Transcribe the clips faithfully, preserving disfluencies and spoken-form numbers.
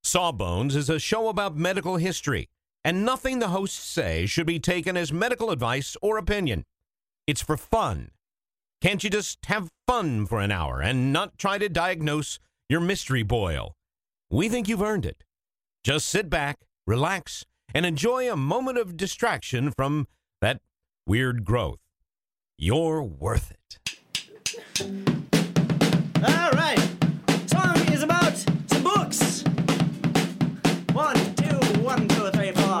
Sawbones is a show about medical history, and nothing the hosts say should be taken as medical advice or opinion. It's for fun. Can't you just have fun for an hour and not try to diagnose your mystery boil? We think you've earned it. Just sit back, relax, and enjoy a moment of distraction from that weird growth. You're worth it. All right. Song is about some books. One, two, one, two, three, four.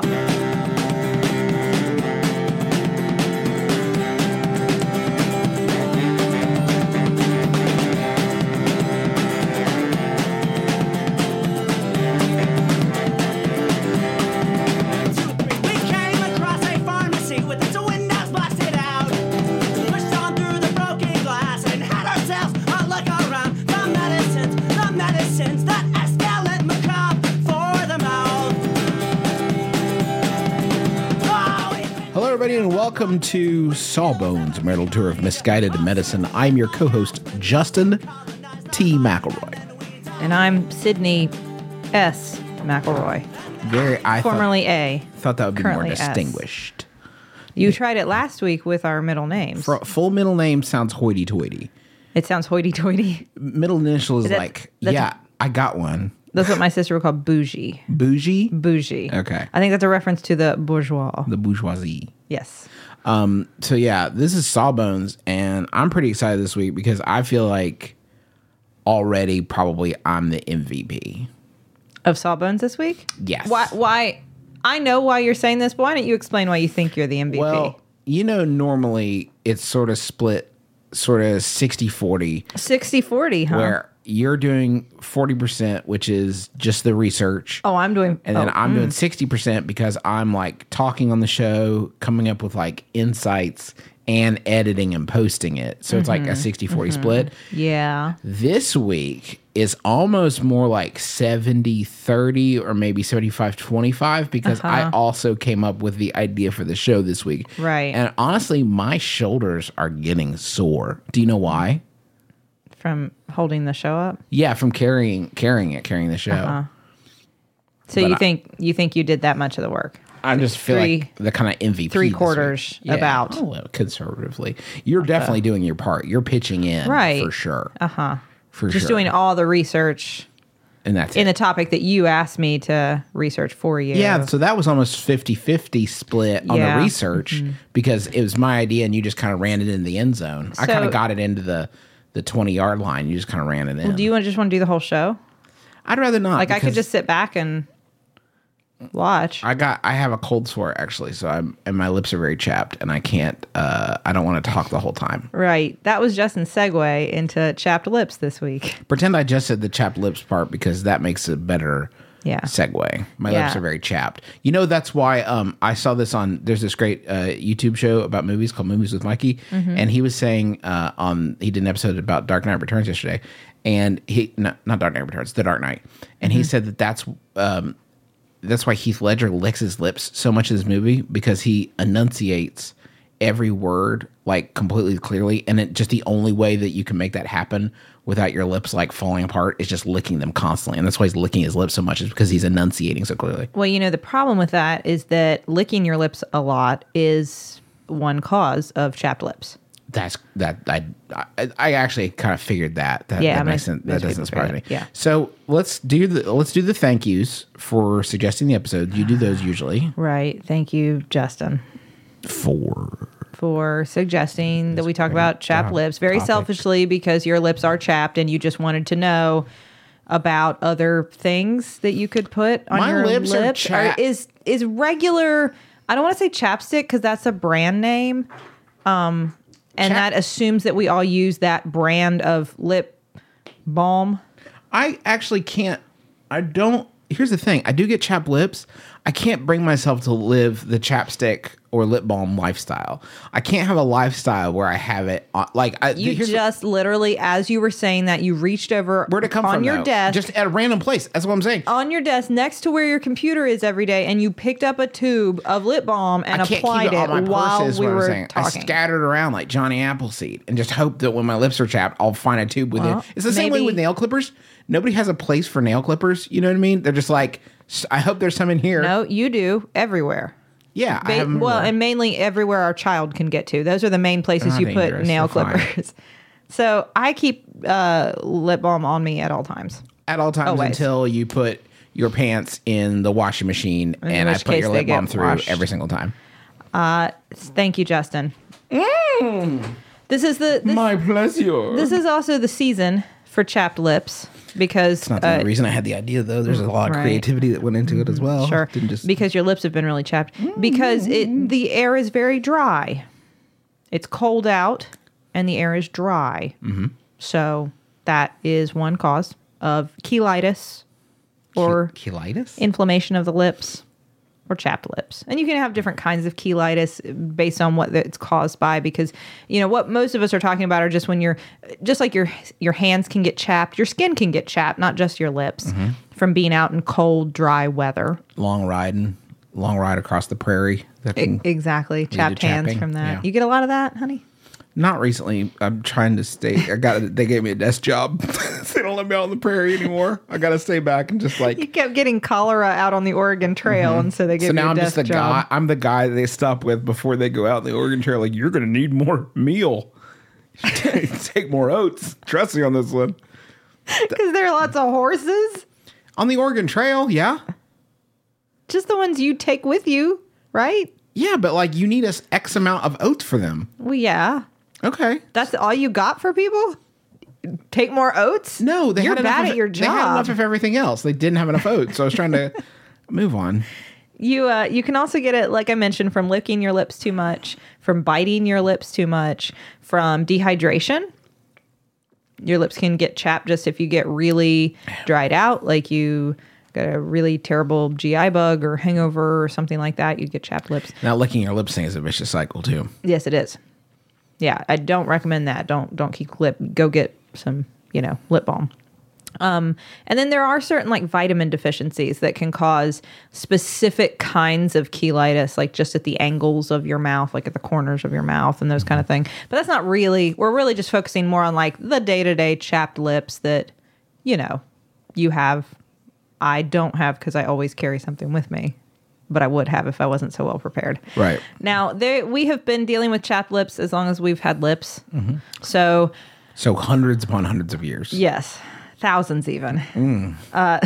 And welcome to Sawbones, a marital tour of misguided medicine. I'm your co-host, Justin T. McElroy. And I'm Sydney S. McElroy. Very, I formerly thought, A. Thought that would be more currently distinguished. S. You tried it last week with our middle names. For, full middle name sounds hoity-toity. It sounds hoity-toity. Middle initial is, is that, like, yeah, a, I got one. That's what my sister would call bougie. Bougie? Bougie. Okay. I think that's a reference to the bourgeois. The bourgeoisie. Yes. Um. So, yeah, this is Sawbones, and I'm pretty excited this week because I feel like already probably I'm the M V P. Of Sawbones this week? Yes. Why? Why? I know why you're saying this, but why don't you explain why you think you're the M V P? Well, you know, normally it's sort of split sort of sixty forty. sixty forty, huh? Where you're doing forty percent, which is just the research. Oh, I'm doing... And then oh, I'm mm. doing sixty percent because I'm like talking on the show, coming up with like insights and editing and posting it. So mm-hmm. it's like a sixty forty mm-hmm. split. Yeah. This week is almost more like seventy thirty or maybe seventy-five twenty-five because uh-huh. I also came up with the idea for the show this week. Right. And honestly, my shoulders are getting sore. Do you know why? From holding the show up? Yeah, from carrying carrying it, carrying the show. Uh-huh. So but you I, think you think you did that much of the work? I just feel three, like the kind of M V P. Three quarters yeah, about. Oh, conservatively. You're okay. Definitely doing your part. You're pitching in right. for sure. Uh-huh. For just sure. doing all the research. And that's in it. the topic that you asked me to research for you. Yeah, so that was almost fifty-fifty split on yeah. the research mm-hmm. because it was my idea and you just kind of ran it into the end zone. So, I kind of got it into the the twenty-yard line. You just kind of ran it in. Well, do you want, just want to do the whole show? I'd rather not. Like, I could just sit back and watch. I got. I have a cold sore, actually, so I'm, and my lips are very chapped, and I can't, uh, I don't want to talk the whole time. Right. That was Justin's segue into chapped lips this week. Pretend I just said the chapped lips part because that makes a better yeah. segue. My yeah. lips are very chapped. You know, that's why um, I saw this on, there's this great uh, YouTube show about movies called Movies with Mikey, mm-hmm. and he was saying uh, on, he did an episode about Dark Knight Returns yesterday, and he, no, not Dark Knight Returns, The Dark Knight, and mm-hmm. he said that that's, um, that's why Heath Ledger licks his lips so much in this movie, because he enunciates every word like completely clearly, and it just the only way that you can make that happen without your lips like falling apart is just licking them constantly. And that's why he's licking his lips so much, is because he's enunciating so clearly. Well, you know, the problem with that is that licking your lips a lot is one cause of chapped lips. That's that I I, I actually kind of figured that. That, yeah, that makes sense. That doesn't surprise me. Yeah. So let's do the let's do the thank yous for suggesting the episode. You do those usually, right? Thank you, Justin, for for suggesting that we talk about chapped lips very topic. selfishly, because your lips are chapped and you just wanted to know about other things that you could put on My your lips. lips. Are cha- are, is is regular? I don't want to say chapstick because that's a brand name. Um. And Chap- that assumes that we all use that brand of lip balm. I actually can't. I don't. Here's the thing. I do get chapped lips. I can't bring myself to live the chapstick or lip balm lifestyle. I can't have a lifestyle where I have it on, like I, You here's just literally, as you were saying that, you reached over where'd it come on from, your though? desk, Just at a random place. That's what I'm saying. on your desk next to where your computer is every day, and you picked up a tube of lip balm and I can't applied keep it on my it while purse, is we what I'm were saying. talking. I scattered around like Johnny Appleseed and just hope that when my lips are chapped, I'll find a tube with Well, it. It's the same way maybe- with nail clippers. Nobody has a place for nail clippers. You know what I mean? They're just like, "S- I hope there's some in here. No, you do everywhere. Yeah, I Ba- have 'em well, everywhere. and mainly everywhere our child can get to. Those are the main places They're you not put dangerous. nail They're fine. clippers. So I keep uh, lip balm on me at all times. At all times Always. until you put your pants in the washing machine In and I which put case your they lip balm get through washed. every single time. Thank you, Justin. This is the this, My pleasure. this is also the season for chapped lips because It's not the uh, only reason I had the idea, though. There's a lot of Right. creativity that went into it as well. Sure. Didn't just Because your lips have been really chapped. Because it the air is very dry. It's cold out and the air is dry. Mm-hmm. So that is one cause of cheilitis or cheilitis. inflammation of the lips or chapped lips. And you can have different kinds of cheilitis based on what it's caused by, because you know what most of us are talking about are just when you're just like your your hands can get chapped, your skin can get chapped, not just your lips, from being out in cold, dry weather. Long riding, long ride across the prairie. That E- can, exactly. to Chapped hands chapping, from that. yeah. You get a lot of that, honey? Not recently. I'm trying to stay. I got. They gave me a desk job. They don't let me out on the prairie anymore. I got to stay back and just like. You kept getting cholera out on the Oregon Trail, and so they gave So you now a I'm desk just the job. guy. I'm the guy that they stop with before they go out in the Oregon Trail. Like, you're going to need more meal. Take more oats. Trust me on this one. Because there are lots of horses. On the Oregon Trail, yeah, Just the ones you take with you, right? yeah, but like you need us X amount of oats for them. Well, yeah. Okay. That's all you got for people? Take more oats? No, they You're had enough bad of, at your They had enough job. of everything else. They didn't have enough oats, so I was trying to move on. You uh, you can also get it, like I mentioned, from licking your lips too much, from biting your lips too much, from dehydration. Your lips can get chapped just if you get really dried out, like you got a really terrible G I bug or hangover or something like that. You get chapped lips. Now, licking your lips thing is a vicious cycle too. Yes, it is. Yeah, I don't recommend that. Don't don't keep lip. Go get some, you know, lip balm. Um, and then there are certain like vitamin deficiencies that can cause specific kinds of cheilitis, like just at the angles of your mouth, like at the corners of your mouth and those kind of things. But that's not really, we're really just focusing more on like the day-to-day chapped lips that, you know, you have. I don't have because I always carry something with me, but I would have if I wasn't so well prepared. Right. Now, there we have been dealing with chapped lips as long as we've had lips. So, So hundreds upon hundreds of years. yes, thousands even. Uh,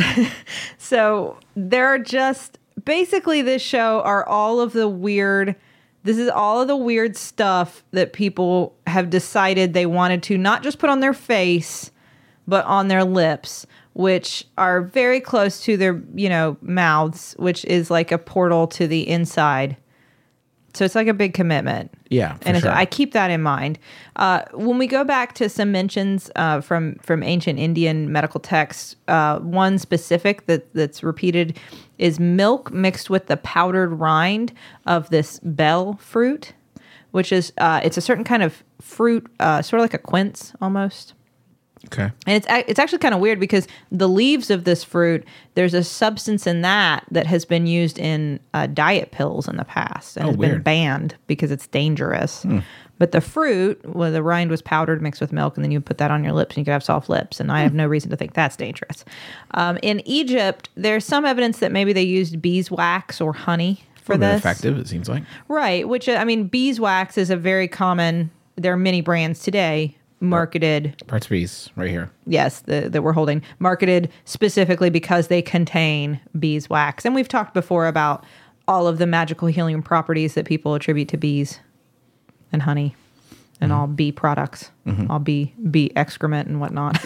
so there are just basically this show are all of the weird. This is all of the weird stuff that people have decided they wanted to not just put on their face, but on their lips, which are very close to their, you know, mouths, which is like a portal to the inside. So it's like a big commitment. Yeah, for and so sure. I keep that in mind. Uh, when we go back to some mentions uh, from from ancient Indian medical texts, uh, one specific that that's repeated is milk mixed with the powdered rind of this bell fruit, which is uh, it's a certain kind of fruit, uh, sort of like a quince almost. Okay. And it's ac- it's actually kind of weird because the leaves of this fruit, there's a substance in that that has been used in uh, diet pills in the past and Oh, has been weird. banned because it's dangerous. But the fruit, well, the rind was powdered mixed with milk, and then you put that on your lips and you could have soft lips. And I have no reason to think that's dangerous. Um, in Egypt, there's some evidence that maybe they used beeswax or honey for Bit this. effective, it seems like. Right, which, uh, I mean, beeswax is a very common, there are many brands today marketed Parts bees right here. yes, the, that we're holding, marketed specifically because they contain beeswax. And we've talked before about all of the magical healing properties that people attribute to bees and honey and all bee products, all bee, bee excrement and whatnot.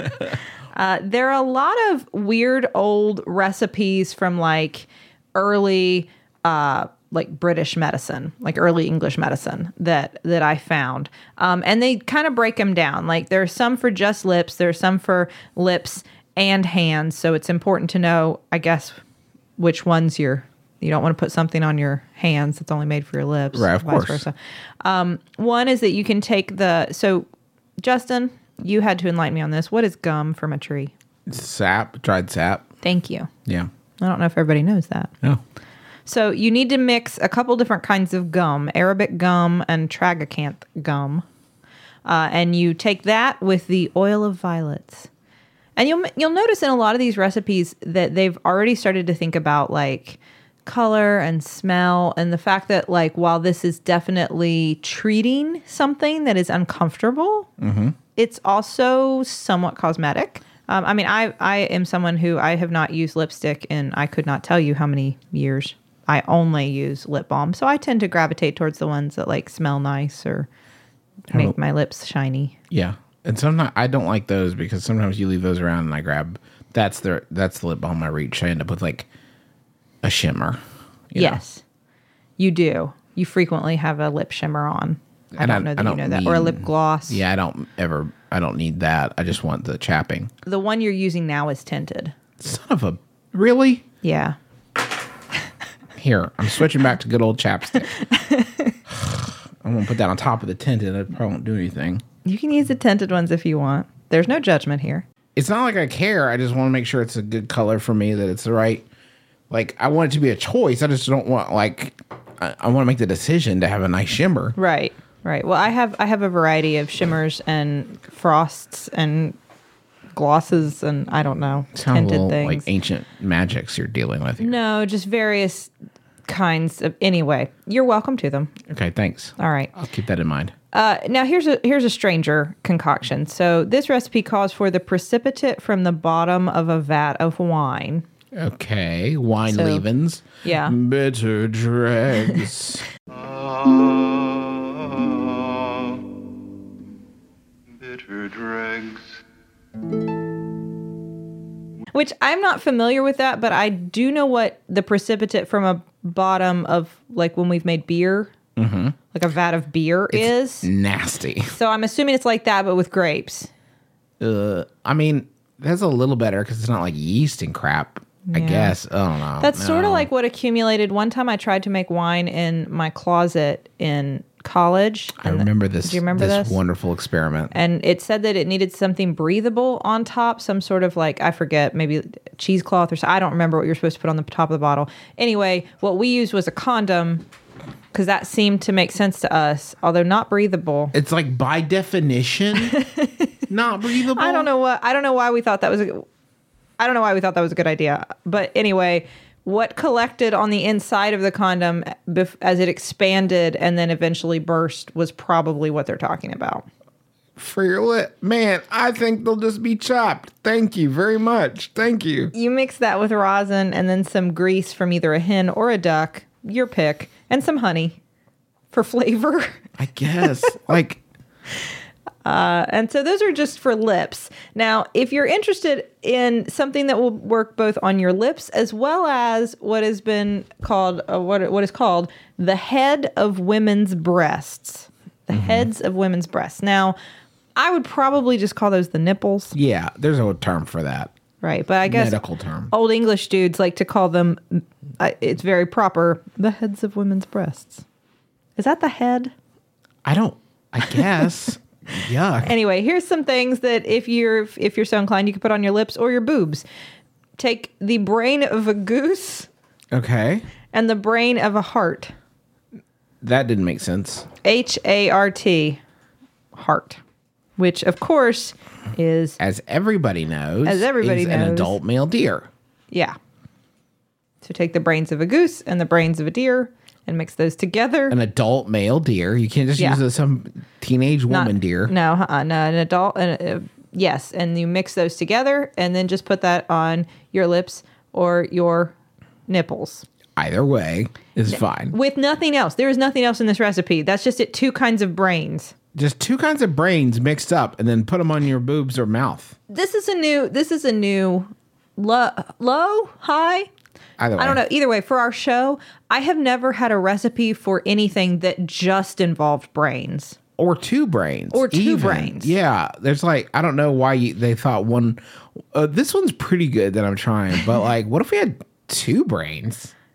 uh, there are a lot of weird old recipes from like early uh, like British medicine, like early English medicine that that I found. Um, and they kind of break them down. Like there's some for just lips, there's some for lips and hands. So it's important to know, I guess, which ones you're You don't want to put something on your hands that's only made for your lips. Right, of vice course. versa. Um, one is that you can take the, so Justin, you had to enlighten me on this. What is gum from a tree? Sap, dried sap. Thank you. Yeah. I don't know if everybody knows that. No. So you need to mix a couple different kinds of gum, Arabic gum and tragacanth gum. Uh, and you take that with the oil of violets. And you'll you'll notice in a lot of these recipes that they've already started to think about like color and smell, and the fact that like while this is definitely treating something that is uncomfortable, mm-hmm. it's also somewhat cosmetic. Um, I mean, I I am someone who I have not used lipstick in I could not tell you how many years. I only use lip balm, so I tend to gravitate towards the ones that like smell nice or make my lips shiny. Yeah. And sometimes I don't like those because sometimes you leave those around and I grab that's the that's the lip balm I reach. I end up with like a shimmer. you know? Yes, you do. You frequently have a lip shimmer on. I And don't I- know I that don't you know that. Or a lip mean- gloss. Yeah, I don't ever I don't need that. I just want the chapping. The one you're using now is tinted. Son of a really? Yeah. Here, I'm switching back to good old chapstick. I'm gonna put that on top of the tinted. It probably won't do anything. You can use the tinted ones if you want. There's no judgment here. It's not like I care. I just want to make sure it's a good color for me, that it's the right. Like, I want it to be a choice. I just don't want, like, I, I want to make the decision to have a nice shimmer. Right. Right. Well, I have I have a variety of shimmers and frosts and glosses and I don't know, Sound a tinted little things. like ancient magics you're dealing with here. No, just various kinds of. Anyway, you're welcome to them. Okay, thanks. All right. I'll keep that in mind. Uh, now here's a here's a stranger concoction. So this recipe calls for the precipitate from the bottom of a vat of wine. Okay, wine So- leavens. Yeah. Bitter dregs. Bitter dregs. Which I'm not familiar with that, but I do know what the precipitate from a bottom of like when we've made beer, mm-hmm. like a vat of beer is. Nasty. So I'm assuming it's like that, but with grapes. Uh, I mean, that's a little better because it's not like yeast and crap. I Yeah. guess. I don't know. That's sort No. of like what accumulated. One time I tried to make wine in my closet in college. I and the- remember this. Do you remember this, this? wonderful experiment? And it said that it needed something breathable on top, some sort of like, I forget, maybe cheesecloth or so. I don't remember what you're supposed to put on the top of the bottle. Anyway, what we used was a condom because that seemed to make sense to us, although not breathable. It's like by definition not breathable. I don't know what, I don't know why we thought that was, a, I don't know why we thought that was a good idea. But anyway, what collected on the inside of the condom bef- as it expanded and then eventually burst was probably what they're talking about. For your lip, man. I think they'll just be chopped. Thank you very much. Thank you. You mix that with rosin and then some grease from either a hen or a duck, your pick, and some honey for flavor. I guess. like, Uh, and so those are just for lips. Now, if you're interested in something that will work both on your lips as well as what has been called, uh, what what is called the head of women's breasts, the heads of women's breasts. Now, I would probably just call those the nipples, yeah, there's a term for that. right? But I guess Medical term. old English dudes like to call them. Uh, it's very proper. The heads of women's breasts. Is that the head? I don't. I guess. Yuck. Anyway, here's some things that if you're if you're so inclined, you can put on your lips or your boobs. Take the brain of a goose Okay. and the brain of a hart. That didn't make sense. H A R T, heart, which of course is As everybody knows, As everybody is an knows. adult male deer. yeah. So take the brains of a goose and the brains of a deer and mix those together. An adult male deer. You can't just Yeah. use it as some teenage Not- woman deer. No, uh-uh, no, an adult. Uh, yes, and you mix those together and then just put that on your lips or your nipples. Either way is fine. With nothing else. There is nothing else in this recipe. That's just it. Two kinds of brains. Just two kinds of brains mixed up, and then put them on your boobs or mouth. This is a new. This is a new low, low, high. Either way. I don't know. Either way, for our show, I have never had a recipe for anything that just involved brains. Or two brains. Or two even. brains. Yeah. There's like, I don't know why you, they thought one. Uh, this one's pretty good that I'm trying, but like, what if we had two brains?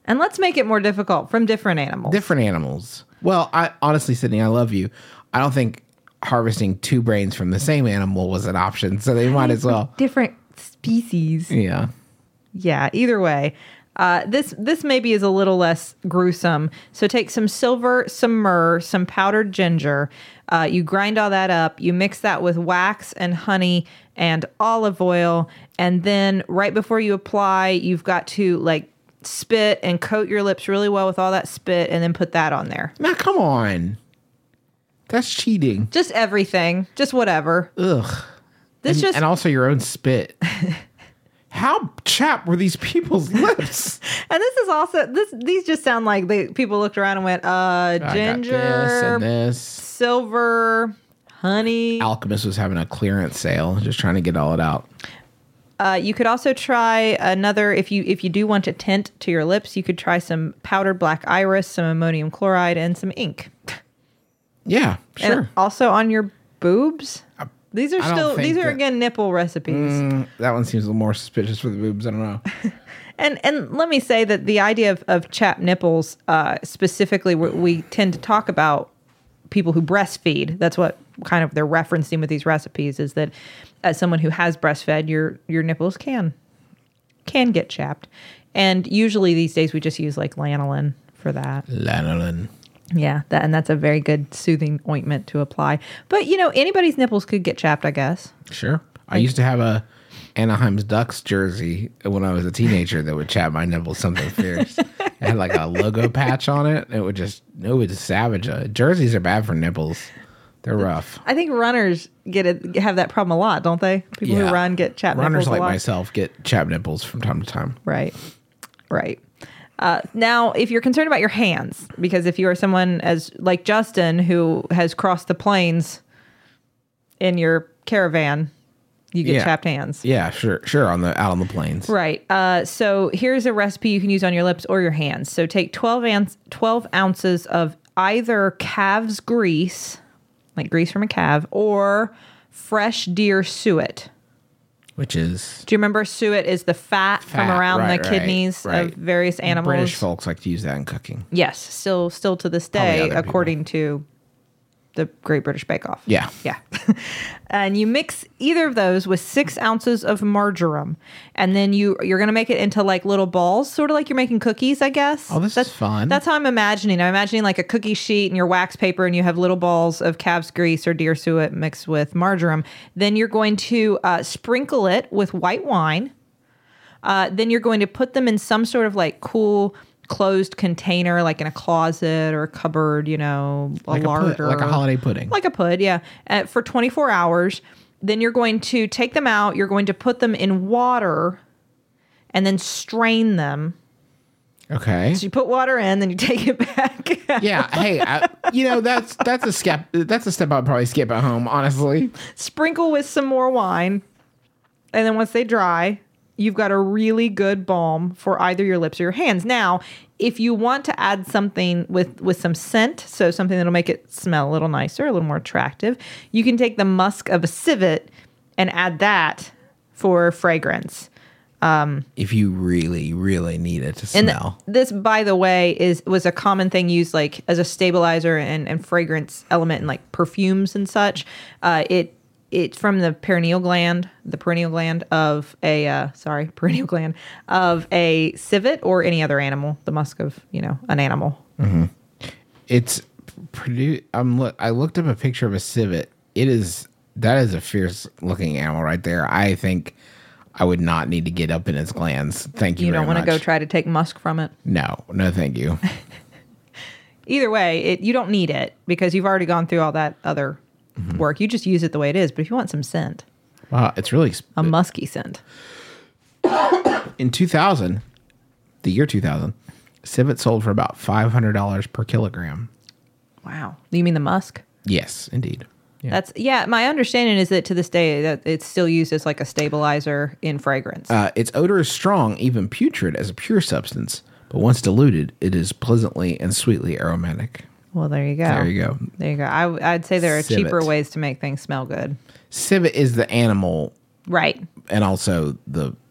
And let's make it more difficult from different animals. Different animals. Well, I honestly, Sydney, I love you. I don't think harvesting two brains from the same animal was an option, so they might as well. Different species. Yeah. Yeah, either way. Uh, this this maybe is a little less gruesome. So take some silver, some myrrh, some powdered ginger. Uh, you grind all that up. You mix that with wax and honey and olive oil. And then right before you apply, you've got to like spit and coat your lips really well with all that spit and then put that on there. Now, come on. That's cheating. Just everything. Just whatever. Ugh. This and, just and also your own spit. How chapped were these people's lips? And this is also this. These just sound like they people looked around and went, uh, I ginger, got this and this. silver, honey. Alchemist was having a clearance sale, just trying to get all it out. Uh, you could also try another if you if you do want a tint to your lips. You could try some powdered black iris, some ammonium chloride, and some ink. Yeah, sure. And also on your boobs. These are I don't still think these are that- again nipple recipes. Mm, that one seems a little more suspicious for the boobs. I don't know. And and let me say that the idea of, of chapped nipples, uh, specifically, we, we tend to talk about people who breastfeed. That's what kind of they're referencing with these recipes is that as someone who has breastfed, your your nipples can can get chapped. And usually these days we just use like lanolin for that. Lanolin. Yeah, that and that's a very good soothing ointment to apply. But you know, anybody's nipples could get chapped, I guess. Sure. I used to have a Anaheim's Ducks jersey when I was a teenager that would chap my nipples something fierce. It had like a logo patch on it. It would just, it would just savage. Uh, jerseys are bad for nipples. They're rough. I think runners get it have that problem a lot, don't they? People Yeah. who run get chapped Runners nipples like a lot. myself get chapped nipples from time to time. Right. Right. Uh, now, if you're concerned about your hands, because if you are someone as like Justin who has crossed the plains in your caravan, you get Yeah. chapped hands. Yeah, sure, sure. On the out on the plains. Right. Uh, so here's a recipe you can use on your lips or your hands. So take twelve, ounce, twelve ounces of either calf's grease, like grease from a calf, or fresh deer suet. Which is Do you remember suet is the fat, from Fat, around right, the right, kidneys right. of various animals? British folks like to use that in cooking. Yes, still still to this Probably day, other people. according to the Great British Bake Off. Yeah. Yeah. And you mix either of those with six ounces of marjoram. And then you, you're going to make it into like little balls, sort of like you're making cookies, I guess. Oh, this that's, is fun. That's how I'm imagining. I'm imagining like a cookie sheet and your wax paper and you have little balls of calf's grease or deer suet mixed with marjoram. Then you're going to uh, sprinkle it with white wine. Uh, then you're going to put them in some sort of like cool closed container, like in a closet or a cupboard, you know, a Like a, pud- larder. like a holiday pudding. Like a pud, yeah. Uh, for twenty-four hours. Then you're going to take them out. You're going to put them in water and then strain them. Okay. So you put water in, then you take it back out. Yeah. Hey, I, you know that's that's a step. That's a step I'd probably skip at home. Honestly. Sprinkle with some more wine. And then once they dry, you've got a really good balm for either your lips or your hands. Now, if you want to add something with, with some scent, so something that'll make it smell a little nicer, a little more attractive, you can take the musk of a civet and add that for fragrance. If you really, really need it to And smell. th- this, by the way, is was a common thing used like as a stabilizer and, and fragrance element in like perfumes and such. Uh, it it's from the perineal gland, the perineal gland of a uh, sorry, perineal gland of a civet or any other animal. The musk of you know an animal. It's produ- I'm look. I looked up a picture of a civet. It is that is a fierce looking animal right there. I think I would not need to get up in its glands. Thank you. You very don't want to much. go try to take musk from it. No, no, thank you. Either way, it, you don't need it because you've already gone through all that other work. You just use it the way it is. But if you want some scent, Wow, it's really exp- a musky scent. in two thousand, the year two thousand, civet sold for about five hundred dollars per kilogram. Wow. You mean the musk? Yes, indeed. Yeah. That's yeah. My understanding is that to this day that it's still used as like a stabilizer in fragrance. Uh, its odor is strong, even putrid as a pure substance, but once diluted, it is pleasantly and sweetly aromatic. well, there you go. There you go. There you go. I, I'd say there are Civet. cheaper ways to make things smell good. Civet is the animal Right. and also the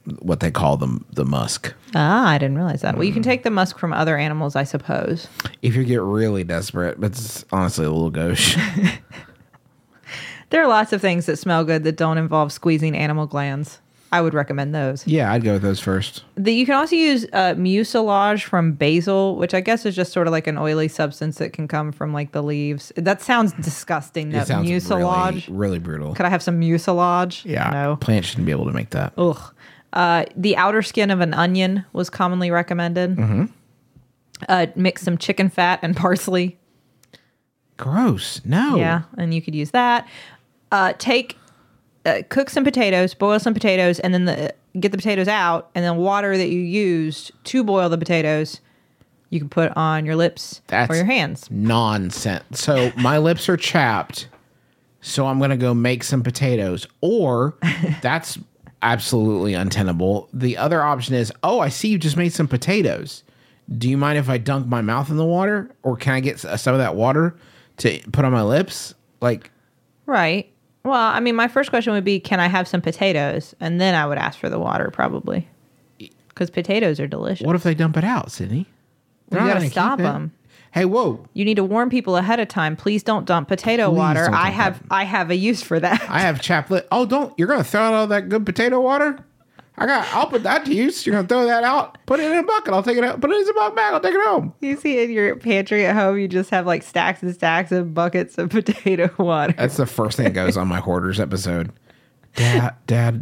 what they call them, the musk. Ah, I didn't realize that. Well, you can take the musk from other animals, I suppose. If you get really desperate, but it's honestly a little gauche. There are lots of things that smell good that don't involve squeezing animal glands. I would recommend those. Yeah, I'd go with those first. The, you can also use uh, mucilage from basil, which I guess is just sort of like an oily substance that can come from like the leaves. That sounds disgusting. That It sounds mucilage. really, really brutal. Could I have some mucilage? Yeah, No. plants shouldn't be able to make that. Ugh. Uh, the outer skin of an onion was commonly recommended. Mm-hmm. Uh, mix some chicken fat and parsley. Gross. No. Yeah, and you could use that. Uh, take, uh, cook some potatoes, boil some potatoes, and then the, get the potatoes out, and then water that you used to boil the potatoes, you can put on your lips That's or your hands. nonsense. So my lips are chapped, so I'm going to go make some potatoes. Or that's absolutely untenable. The other option is, oh, I see you just made some potatoes. Do you mind if I dunk my mouth in the water? Or can I get some of that water to put on my lips? Like, Right. Well, I mean, my first question would be, can I have some potatoes? And then I would ask for the water, probably. Because potatoes are delicious. what if they dump it out, Sydney? They're You not gotta gonna stop keep it. them. Hey, whoa. You need to warn people ahead of time. Please don't dump potato Please water. don't I dump have I have a use for that. I have chaplet. Oh, don't. You're going to throw out all that good potato water? I got, I'll put that to use. You're going to throw that out, put it in a bucket. I'll take it out, put it in a bucket bag. I'll take it home. You see in your pantry at home, you just have like stacks and stacks of buckets of potato water. That's the first thing that goes on my hoarders episode. Dad, dad,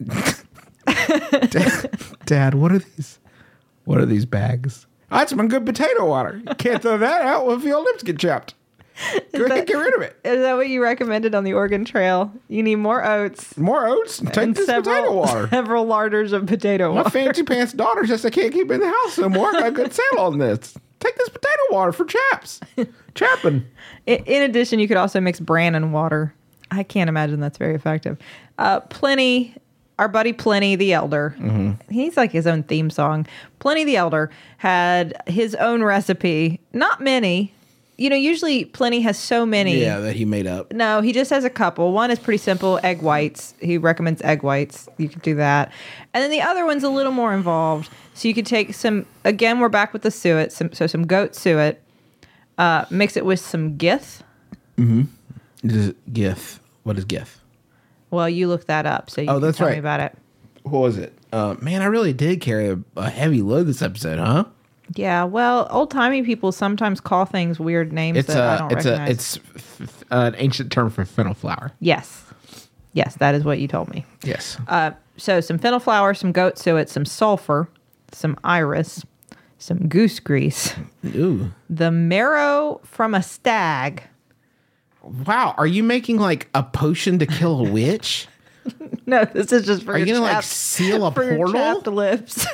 dad, dad, what are these? What are these bags? Oh, that's my good potato water. You can't throw that out if your lips get chapped. Go ahead, get rid of it. Is that what you recommended on the Oregon Trail? You need more oats More oats. Take and this potato several, water. several larders of potato My water. fancy pants daughter says I can't keep it in the house no more. I got a good sale on this. Take this potato water for chaps. Chapping. In, in addition, you could also mix bran and water. I can't imagine that's very effective. Uh, Pliny, our buddy Pliny the Elder, Mm-hmm. he's like his own theme song. Pliny the Elder had his own recipe. Not many. You know, usually Pliny has so many. Yeah, that he made up. No, he just has a couple. One is pretty simple, egg whites. He recommends egg whites. You could do that. And then the other one's a little more involved. So you could take some, again, we're back with the suet, some, so some goat suet, uh, mix it with some gith. This Gith. What is Gith? Well, you look that up, so you Oh, can that's tell right. me about it. What was it? Uh, man, I really did carry a, a heavy load this episode, huh? Yeah, well, old-timey people sometimes call things weird names It's that I a, don't it's recognize. a, it's f- f- an ancient term for fennel flour. Yes. Yes, that is what you told me. Yes. Uh, so some fennel flour, some goat suet, some sulfur, some iris, some goose grease, Ooh. the marrow from a stag. Wow. Are you making like a potion to kill a witch? No, this is just for Are you your gonna like chapped- seal a for your portal? chapped lips.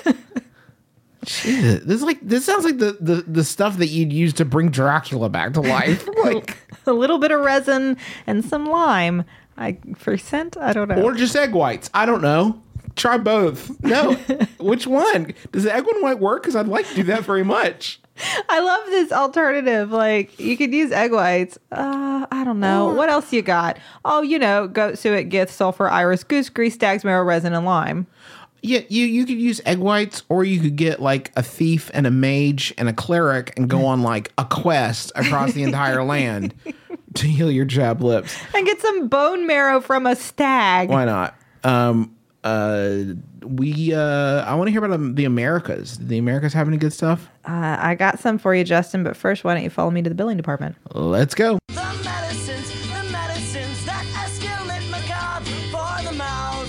Jesus. This is like this sounds like the, the the stuff that you'd use to bring Dracula back to life. Like, A little bit of resin and some lime. I for scent, I don't know. or just egg whites. I don't know. Try both. No. Which one? Does the egg one white work? Because I'd like to do that very much. I love this alternative. Like, you could use egg whites. Uh, I don't know. Or- What else you got? Oh, you know, goat suet, gith, sulfur, iris, goose grease, stag's marrow, resin, and lime. Yeah, you you could use egg whites, or you could get like a thief and a mage and a cleric and go on like a quest across the entire land to heal your chapped lips. And get some bone marrow from a stag. Why not? Um, uh, we uh, I want to hear about um, the Americas. Do the Americas have any good stuff? Uh, I got some for you, Justin, but first, why don't you follow me to the billing department? Let's go. The medicines, the medicines that escalate macabre for the mouth.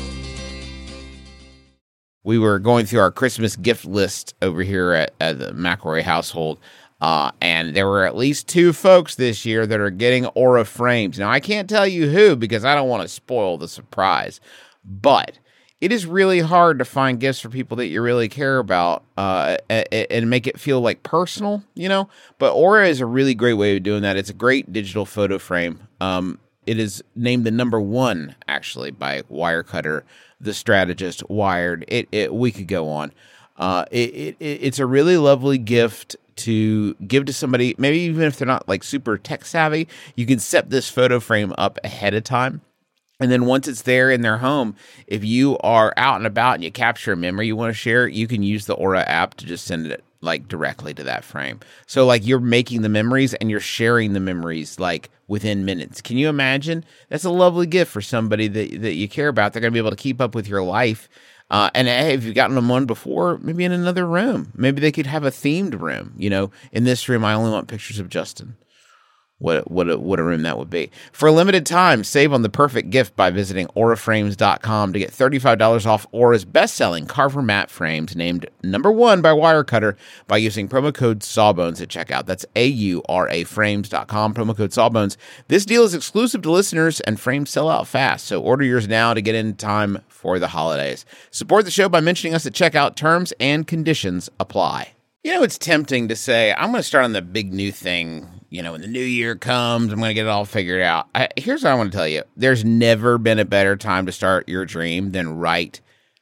We were going through our Christmas gift list over here at, at the McElroy household, uh, and there were at least two folks this year that are getting Aura frames. Now, I can't tell you who because I don't want to spoil the surprise, but it is really hard to find gifts for people that you really care about uh, and make it feel like personal, you know? But Aura is a really great way of doing that. It's a great digital photo frame. Um, it is named the number one, actually, by Wirecutter, The Strategist, Wired. It, it we could go on. Uh, it, it it's a really lovely gift to give to somebody, maybe even if they're not like super tech savvy. You can set this photo frame up ahead of time. And then once it's there in their home, if you are out and about and you capture a memory you want to share, you can use the Aura app to just send it like directly to that frame. So like you're making the memories and you're sharing the memories like within minutes. Can you imagine? That's a lovely gift for somebody that, that you care about. They're going to be able to keep up with your life. Uh, and hey, if you've gotten them one before, maybe in another room. Maybe they could have a themed room. You know, in this room, I only want pictures of Justin. What what a, what a room that would be. For a limited time, save on the perfect gift by visiting aura frames dot com to get thirty-five dollars off Aura's best-selling Carver Matte frames, named number one by Wirecutter, by using promo code Sawbones at checkout. That's A U R A frames dot com, promo code Sawbones. This deal is exclusive to listeners, and frames sell out fast, so order yours now to get in time for the holidays. Support the show by mentioning us at checkout. Terms and conditions apply. You know, it's tempting to say, I'm going to start on the big new thing. You know, when the new year comes, I'm going to get it all figured out. I, here's what I want to tell you. There's never been a better time to start your dream than right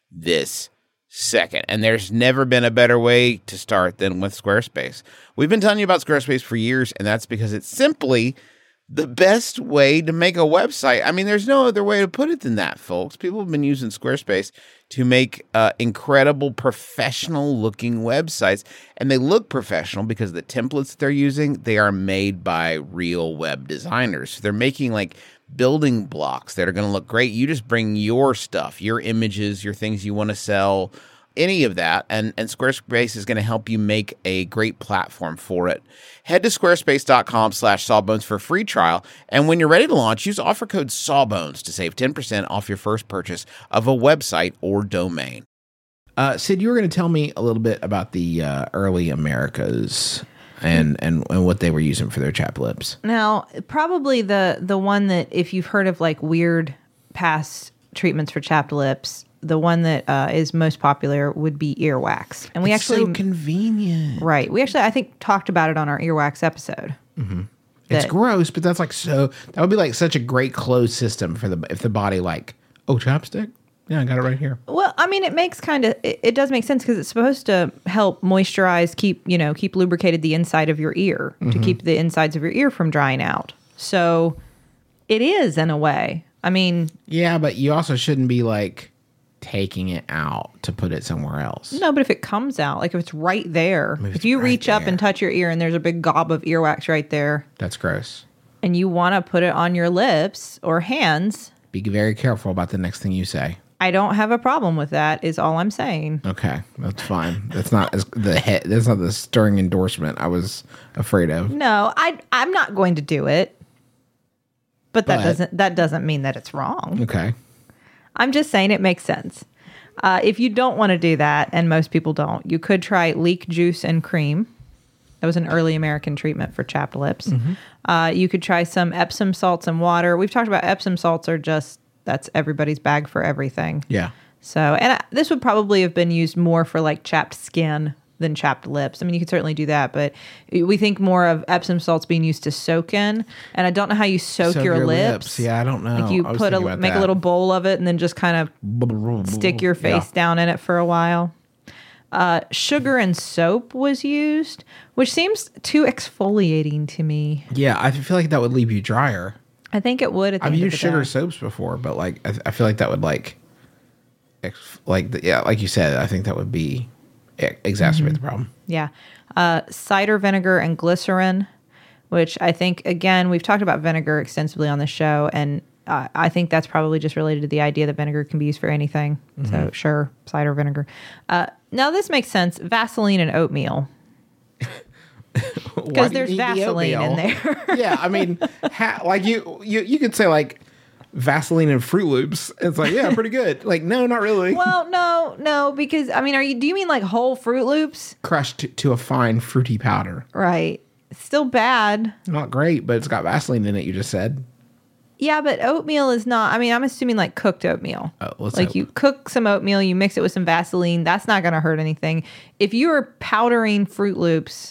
this second. And there's never been a better way to start than with Squarespace. We've been telling you about Squarespace for years, and that's because it's simply the best way to make a website. I mean, there's no other way to put it than that, folks. People have been using Squarespace to make uh, incredible professional-looking websites, and they look professional because the templates they're using, they are made by real web designers. So they're making like building blocks that are going to look great. You just bring your stuff, your images, your things you want to sell, any of that, and, and Squarespace is going to help you make a great platform for it. Head to squarespace.com slash sawbones for a free trial, and when you're ready to launch, use offer code Sawbones to save ten percent off your first purchase of a website or domain. Uh, Sid, you were going to tell me a little bit about the uh, early Americas and, and, and what they were using for their chap lips. Now, probably the the one that, if you've heard of like weird past treatments for chapped lips, the one that uh, is most popular would be earwax. And we It's actually so convenient. Right. We actually, I think, talked about it on our earwax episode. Mm-hmm. It's That- gross, but that's like so, that would be like such a great closed system for the, if the body like, oh, chapstick? Yeah, I got it right here. Well, I mean, it makes kind of, it, it does make sense because it's supposed to help moisturize, keep, you know, keep lubricated the inside of your ear to Mhm. keep the insides of your ear from drying out. So it is in a way. I mean, Yeah, but you also shouldn't be like taking it out to put it somewhere else. no, but if it comes out, like if it's right there, Maybe if it's you right reach up there. and touch your ear and there's a big gob of earwax right there That's gross. and you want to put it on your lips or hands, Be very careful about the next thing you say. I don't have a problem with that, is all I'm saying. Okay, that's fine. That's not as the head. That's not the stirring endorsement I was afraid of. No, I I'm not going to do it. But that But- doesn't that doesn't mean that it's wrong. Okay. I'm just saying it makes sense. Uh, if you don't want to do that, and most people don't, you could try leek juice and cream. That was an early American treatment for chapped lips. Uh, you could try some Epsom salts and water. We've talked about Epsom salts are just, that's everybody's bag for everything. Yeah. So, and I, this would probably have been used more for like chapped skin than chapped lips. I mean, you could certainly do that, but we think more of Epsom salts being used to soak in. And I don't know how you soak, Soak your, your lips. lips. Yeah, I don't know. Like you I was put a thinking about make a that. little bowl of it and then just kind of stick your face Yeah. down in it for a while. Uh, sugar and soap was used, which seems too exfoliating to me. Yeah, I feel like that would leave you drier. I think it would. At the I've end used of the sugar day. soaps before, but like I, I feel like that would like, ex, like the, yeah, like you said, I think that would be e- exacerbate the problem. Yeah. Uh, cider vinegar and glycerin, which I think, again, we've talked about vinegar extensively on the show. And uh, I think that's probably just related to the idea that vinegar can be used for anything. So, Mhm. sure, cider vinegar. Uh, now, this makes sense. Vaseline and oatmeal. Why Because do you there's need the Vaseline in oatmeal? there. Yeah, I mean, ha, like you, you, you could say like Vaseline and Fruit Loops. It's like, yeah, pretty good. Like, no, not really. Well, no, no, because, I mean, are you, do you mean like whole Fruit Loops? Crushed to, to a fine fruity powder. Right. It's still bad. Not great, but it's got Vaseline in it. You just said. Yeah, but oatmeal is not. I mean, I'm assuming like cooked oatmeal. Oh, let's like hope. you cook some oatmeal, you mix it with some Vaseline. That's not going to hurt anything. If you are powdering Fruit Loops,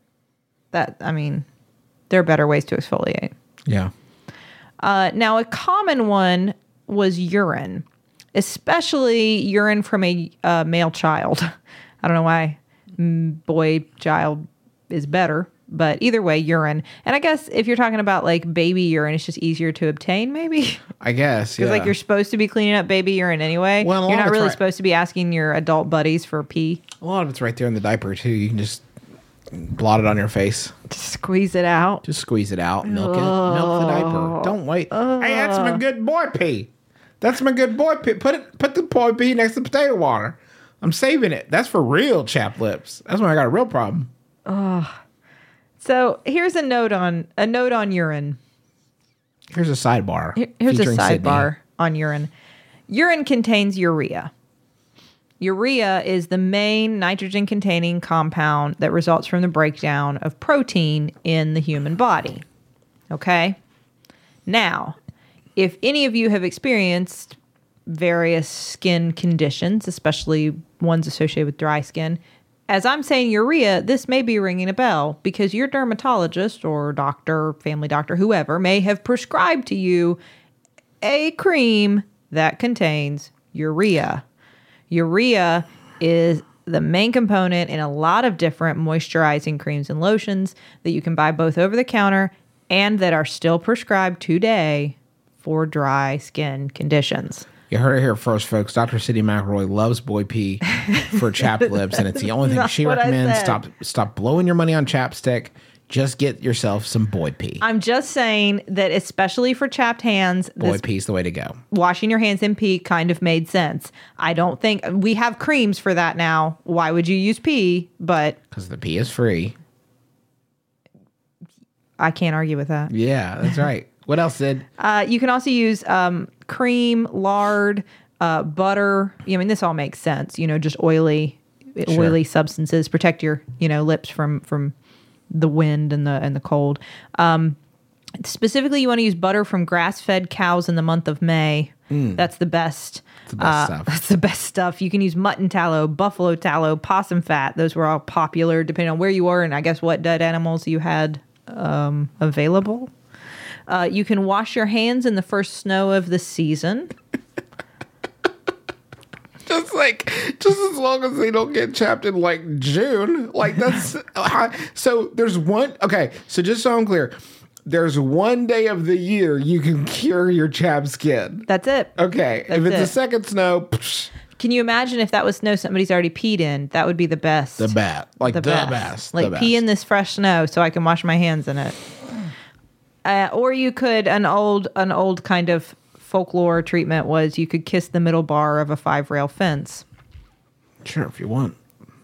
that I mean, there are better ways to exfoliate. Yeah. Uh, now, a common one was urine, especially urine from a uh, male child. I don't know why mm, boy child is better, But either way, urine. And I guess if you're talking about like baby urine, it's just easier to obtain, maybe. I guess. Because Yeah. like you're supposed to be cleaning up baby urine anyway. Well, a lot you're of not it's really right- supposed to be asking your adult buddies for pee. A lot of it's right there in the diaper too. You can just blot it on your face. Just squeeze it out. Just squeeze it out. Milk it. Milk the diaper. Don't wait. Hey, that's my good boy pee. That's my good boy pee. Put it. Put the boy pee next to potato water. I'm saving it. That's for real chapped lips. That's when I got a real problem. So here's a note on a note on urine. Here's a sidebar. Here- Here's a featuring sidebar Sydney. on urine. Urine contains urea. Urea is the main nitrogen-containing compound that results from the breakdown of protein in the human body. Okay? Now, if any of you have experienced various skin conditions, especially ones associated with dry skin, as I'm saying urea, this may be ringing a bell because your dermatologist or doctor, family doctor, whoever, may have prescribed to you a cream that contains urea. Urea is the main component in a lot of different moisturizing creams and lotions that you can buy both over the counter and that are still prescribed today for dry skin conditions. You heard it here first, folks. Doctor Sydney McElroy loves boy pee for chapped lips, and it's the only thing Not she what I recommends. said. Stop, stop blowing your money on chapstick. Just get yourself some boy pee. I'm just saying that especially for chapped hands, Boy this pee's the way to go. washing your hands in pee kind of made sense. I don't think we have creams for that now. Why would you use pee? But Because the pee is free. I can't argue with that. Yeah, that's right. What else, Sid? Uh, you can also use um, cream, lard, uh, butter. I mean, this all makes sense. You know, just oily, Sure. oily substances protect your you know lips from from the wind and the and the cold. Um, specifically, you want to use butter from grass-fed cows in the month of May. That's the best. the best uh, stuff. That's the best stuff. You can use mutton tallow, buffalo tallow, possum fat. Those were all popular depending on where you were and I guess what dead animals you had um, available. Uh, you can wash your hands in the first snow of the season. Just like, just as long as they don't get chapped in like June. Like that's so. There's one. Okay, so just so I'm clear, there's one day of the year you can cure your chapped skin. That's it. Okay, if That's it's it. a second snow, psh, Can you imagine if that was snow somebody's already peed in? That would be the best. the bat, like the, the best. best, Like the pee best. in this fresh snow so I can wash my hands in it. Uh, or you could an old an old kind of folklore treatment was you could kiss the middle bar of a five rail fence Sure, if you want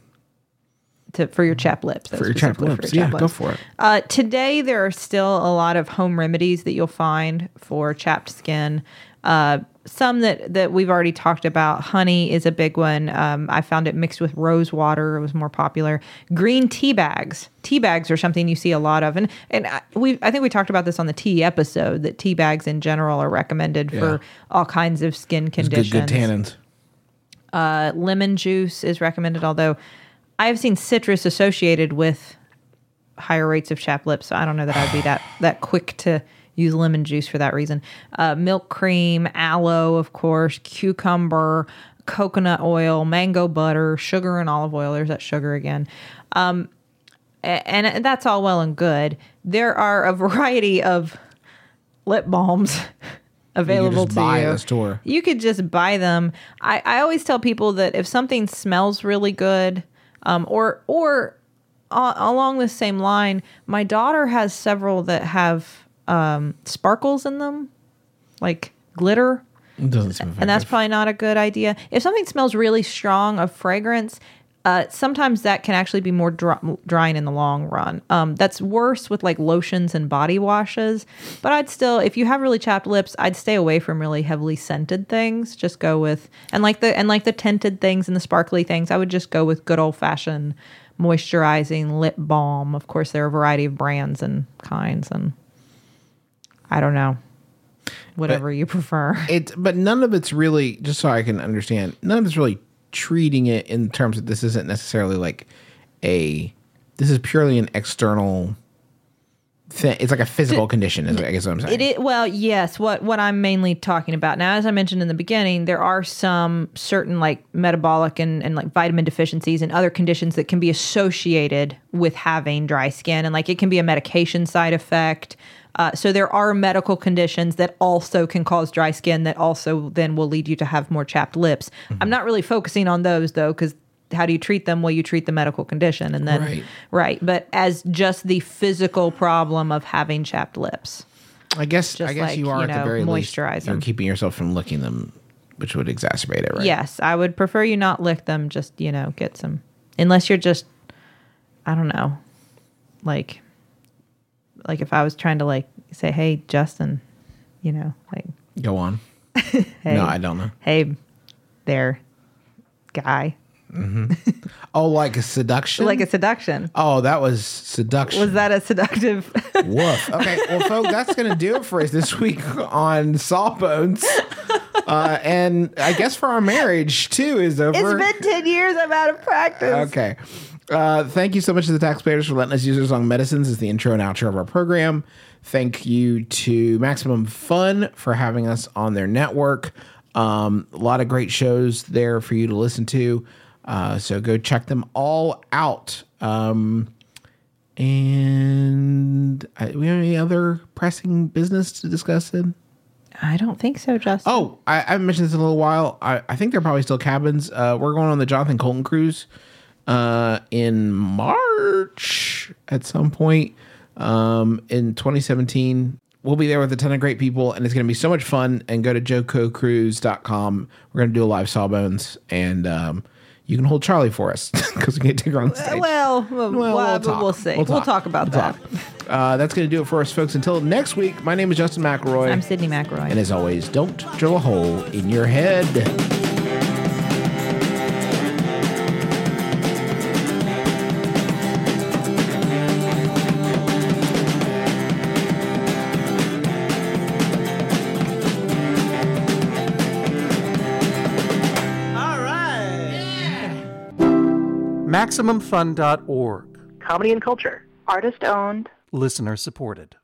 to for your chapped lips. That for was your chapped specifically lips, your yeah, chapped go lips. for it. Uh, today, there are still a lot of home remedies that you'll find for chapped skin. Uh, some that, that we've already talked about. Honey is a big one. Um, I found it mixed with rose water. It was more popular. Green tea bags. Tea bags are something you see a lot of. And and I, we I think we talked about this on the tea episode, that tea bags in general are recommended Yeah. for all kinds of skin It's conditions. good, good tannins. Uh, lemon juice is recommended, although I have seen citrus associated with higher rates of chapped lips. So I don't know that I'd be that that quick to use lemon juice for that reason. Uh, milk cream, aloe, of course, cucumber, coconut oil, mango butter, sugar and olive oil. There's that sugar again. Um, a- and that's all well and good. There are a variety of lip balms available just to buy you. at the store. You could just buy them. I, I always tell people that if something smells really good, um, or or uh, along the same line, my daughter has several that have um, sparkles in them, like glitter. It doesn't seem effective. And that's probably not a good idea. If something smells really strong of fragrance, uh, sometimes that can actually be more dry, drying in the long run. Um, that's worse with like lotions and body washes. But I'd still, if you have really chapped lips, I'd stay away from really heavily scented things. Just go with and like the and like the tinted things and the sparkly things. I would just go with good old fashioned moisturizing lip balm. Of course, there are a variety of brands and kinds, and I don't know, whatever you prefer. It, but none of it's really, just so I can understand, none of it's really treating it in terms of this isn't necessarily like a, this is purely an external Th- it's like a physical condition, is I guess what I'm saying. It is, well, yes. What what I'm mainly talking about now, as I mentioned in the beginning, there are some certain like metabolic and, and like vitamin deficiencies and other conditions that can be associated with having dry skin, and like it can be a medication side effect. Uh, so there are medical conditions that also can cause dry skin that also then will lead you to have more chapped lips. Mm-hmm. I'm not really focusing on those though, because how do you treat them? Well, you treat the medical condition, and then right. right. But as just the physical problem of having chapped lips, I guess just I guess like, you are you at the know, very moisturize least. You're them. keeping yourself from licking them, which would exacerbate it, right? Yes, I would prefer you not lick them. Just, you know, get some, unless you're just, I don't know, like, like if I was trying to like say, hey, Justin, you know, like, Go on. hey, No, I don't know. Hey, there, guy. Mm-hmm. Oh, like a seduction? Like a seduction. Oh, that was seduction. Was that a seductive? Woof. Okay, well, folks, that's going to do it for us this week on Sawbones. Uh, and I guess for our marriage, too, is over. It's been ten years. I'm out of practice. Okay. Uh, thank you so much to the taxpayers for letting us use their song Medicines as the intro and outro of our program. Thank you to Maximum Fun for having us on their network. Um, a lot of great shows there for you to listen to. Uh, so go check them all out. Um, and uh, we have any other pressing business to discuss then? I don't think so, Justin. Oh, I, I haven't mentioned this in a little while. I, I think they're probably still cabins. Uh, we're going on the Jonathan Colton cruise uh, in March at some point um, in twenty seventeen. We'll be there with a ton of great people, and it's going to be so much fun. And go to joco cruise dot com. We're going to do a live Sawbones, and um, you can hold Charlie for us because we can't take her on stage. Well, well, Well, well, we'll talk. we'll see. We'll We'll talk. talk, about We'll that. talk. Uh, that's going to do it for us, folks. Until next week, my name is Justin McElroy. I'm Sydney McElroy. And as always, don't drill a hole in your head. All right. Maximum Fun dot org. Comedy and culture. Artist owned. Listener supported.